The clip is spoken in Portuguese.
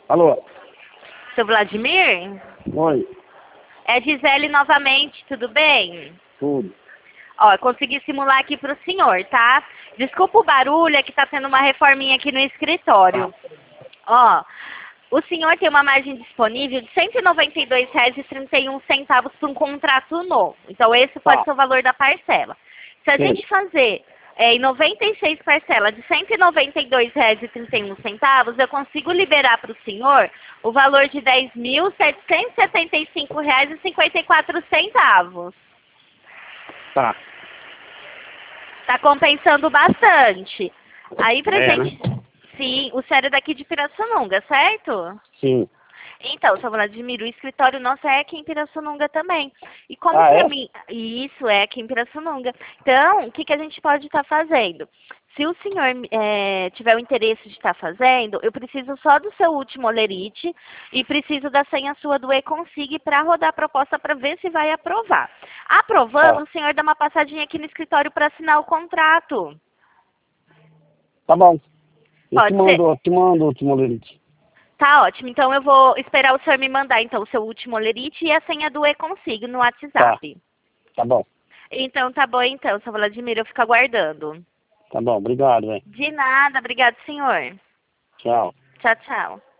Alô? Seu Vladimir? Oi, É Gisele novamente, tudo bem? tudo. Ó, eu consegui simular aqui pro senhor, tá? Desculpa o barulho, é que tá tendo uma reforminha aqui no escritório. Ó, o senhor tem uma margem disponível de R$ 192,31 para um contrato novo. Então, esse pode Tá. ser o valor da parcela. Se a Sim. gente fazer em 96 parcelas de R$ 192,31, eu consigo liberar para o senhor o valor de R$ 10.775,54. Tá. Tá compensando bastante. Aí pra É, gente... Sim, o senhor é daqui de Pirassununga, certo? Sim. Então, seu Vladimir, o escritório nosso é aqui em Pirassununga também. E como Ah, pra é? mim... Isso, é aqui em Pirassununga. Então, o que a gente pode estar fazendo? Se o senhor tiver o interesse de estar fazendo, eu preciso só do seu último olerite e preciso da senha sua do e-consig para rodar a proposta para ver se vai aprovar. Aprovando, Tá. o senhor dá uma passadinha aqui no escritório para assinar o contrato. Tá bom. Eu Pode ser? te mando o último lerite. Tá ótimo. Então eu vou esperar o senhor me mandar então o seu último olerite e a senha do e-consig no Tá. WhatsApp. Tá bom. Então tá bom então, seu Vladimir, eu fico aguardando. Tá bom. Obrigado, velho. De nada, obrigado, senhor. Tchau. Tchau, tchau.